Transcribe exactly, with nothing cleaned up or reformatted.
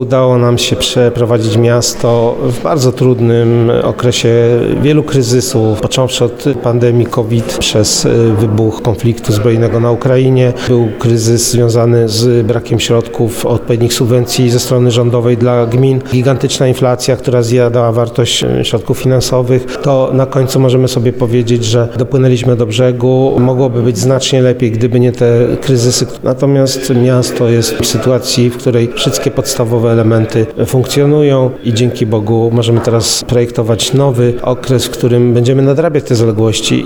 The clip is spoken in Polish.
Udało nam się przeprowadzić miasto w bardzo trudnym okresie wielu kryzysów, począwszy od pandemii COVID, przez wybuch konfliktu zbrojnego na Ukrainie. Był kryzys związany z brakiem środków, odpowiednich subwencji ze strony rządowej dla gmin. Gigantyczna inflacja, która zjadała wartość środków finansowych. To na końcu możemy sobie powiedzieć, że dopłynęliśmy do brzegu. Mogłoby być znacznie lepiej, gdyby nie te kryzysy. Natomiast miasto jest w sytuacji, w której wszystkie podstawowe elementy funkcjonują i dzięki Bogu możemy teraz projektować nowy okres, w którym będziemy nadrabiać te zaległości.